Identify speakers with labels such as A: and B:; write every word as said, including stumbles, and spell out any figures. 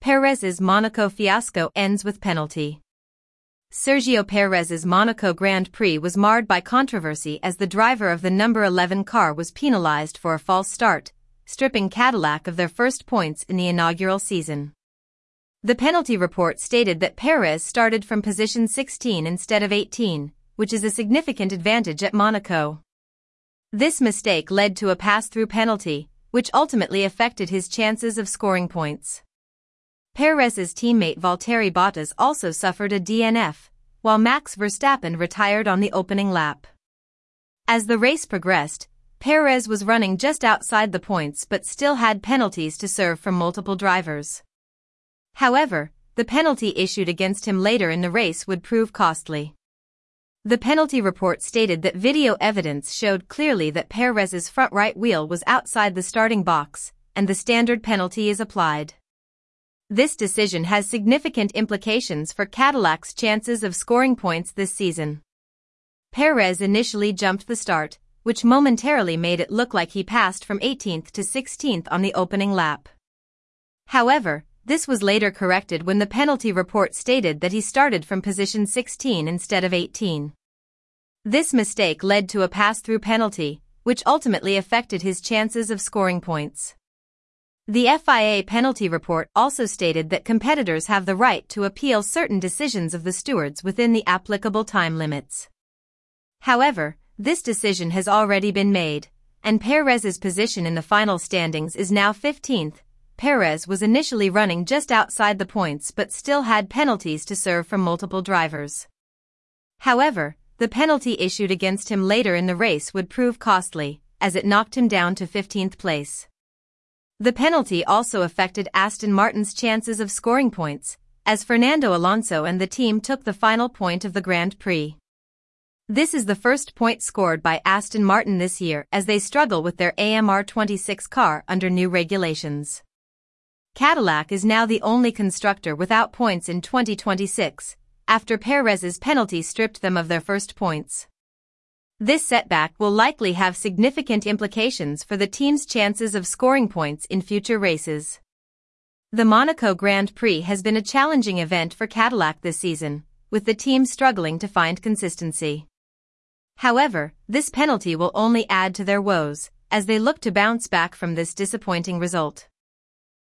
A: Perez's Monaco fiasco ends with penalty. Sergio Perez's Monaco Grand Prix was marred by controversy as the driver of the number eleven car was penalized for a false start, stripping Cadillac of their first points in the inaugural season. The penalty report stated that Perez started from position sixteen instead of eighteen, which is a significant advantage at Monaco. This mistake led to a pass-through penalty, which ultimately affected his chances of scoring points. Perez's teammate Valtteri Bottas also suffered a D N F, while Max Verstappen retired on the opening lap. As the race progressed, Perez was running just outside the points but still had penalties to serve from multiple drivers. However, the penalty issued against him later in the race would prove costly. The penalty report stated that video evidence showed clearly that Perez's front right wheel was outside the starting box, and the standard penalty is applied. This decision has significant implications for Cadillac's chances of scoring points this season. Perez initially jumped the start, which momentarily made it look like he passed from eighteenth to sixteenth on the opening lap. However, this was later corrected when the penalty report stated that he started from position sixteen instead of eighteen. This mistake led to a pass-through penalty, which ultimately affected his chances of scoring points. The F I A penalty report also stated that competitors have the right to appeal certain decisions of the stewards within the applicable time limits. However, this decision has already been made, and Perez's position in the final standings is now fifteenth. Perez was initially running just outside the points but still had penalties to serve from multiple drivers. However, the penalty issued against him later in the race would prove costly, as it knocked him down to fifteenth place. The penalty also affected Aston Martin's chances of scoring points, as Fernando Alonso and the team took the final point of the Grand Prix. This is the first point scored by Aston Martin this year as they struggle with their A M R twenty-six car under new regulations. Cadillac is now the only constructor without points in twenty twenty-six, after Perez's penalty stripped them of their first points. This setback will likely have significant implications for the team's chances of scoring points in future races. The Monaco Grand Prix has been a challenging event for Cadillac this season, with the team struggling to find consistency. However, this penalty will only add to their woes, as they look to bounce back from this disappointing result.